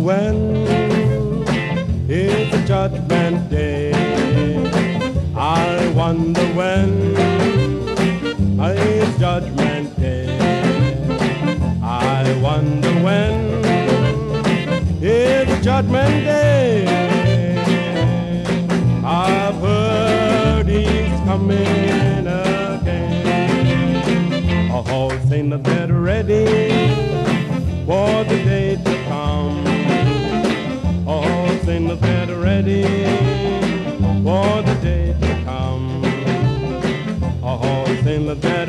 when is the judgment day. I wonder when is judgment day. I wonder when is the judgment day. I've heard he's coming again. All things that are ready for the day to come. All things that are ready for the day to come. All things that